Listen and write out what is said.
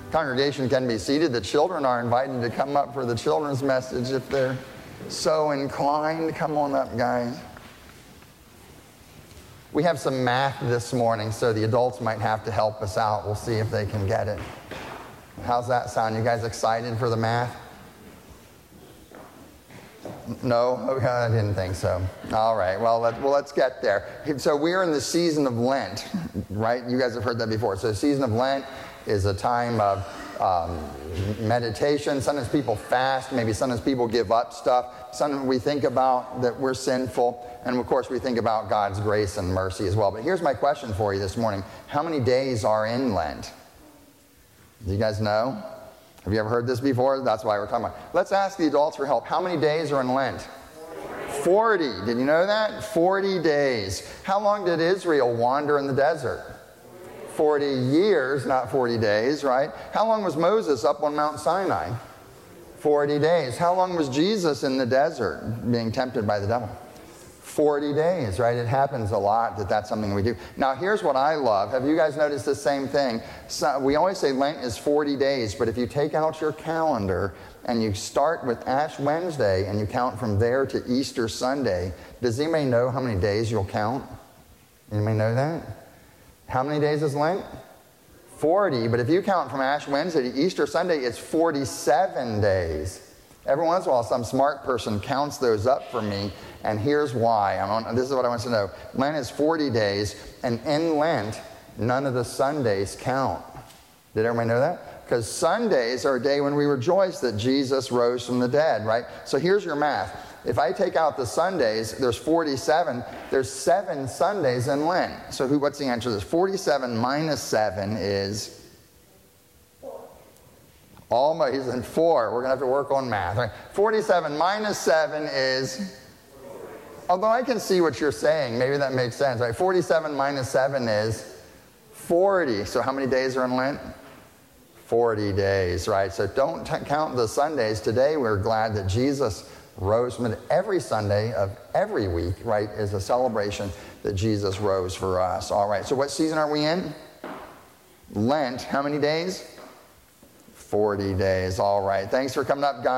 Congregation can be seated. The children are invited to come up for the children's message if they're so inclined. Come on up, guys. We have some math this morning, so the adults might have to help us out. We'll see if they can get it. How's that sound? You guys excited for the math? No? Okay, I didn't think so. All right, well, let's get there. So we're in the season of Lent, right? You guys have heard that before. So the season of Lent is a time of meditation. Sometimes people fast. Maybe sometimes people give up stuff. Sometimes we think about that we're sinful. And, of course, we think about God's grace and mercy as well. But here's my question for you this morning. How many days are in Lent? Do you guys know? Have you ever heard this before? That's why we're talking about it. Let's ask the adults for help. How many days are in Lent? 40. Did you know that? 40 days. How long did Israel wander in the desert? 40 years, not 40 days, right? How long was Moses up on Mount Sinai? 40 days. How long was Jesus in the desert being tempted by the devil? 40 days, right? It happens a lot that's something we do. Now, here's what I love. Have you guys noticed the same thing? So we always say Lent is 40 days, but if you take out your calendar and you start with Ash Wednesday and you count from there to Easter Sunday, does anybody know how many days you'll count? Anybody know that? How many days is Lent? 40, but if you count from Ash Wednesday to Easter Sunday, it's 47 days. Every once in a while, some smart person counts those up for me, and here's why. This is what I want you to know. Lent is 40 days, and in Lent, none of the Sundays count. Did everybody know that? Because Sundays are a day when we rejoice that Jesus rose from the dead, right? So here's your math. If I take out the Sundays, there's 47. There's 7 Sundays in Lent. So what's the answer to this? 47 minus 7 is... almost, he's in 4. We're going to have to work on math. Right? 47 minus 7 is... although I can see what you're saying. Maybe that makes sense. Right? 47 minus 7 is 40. So how many days are in Lent? 40 days, right? So don't count the Sundays. Today we're glad that Jesus rose from it. Every Sunday of every week, right, is a celebration that Jesus rose for us. All right, so what season are we in? Lent. How many days? 40 days. All right. Thanks for coming up, guys.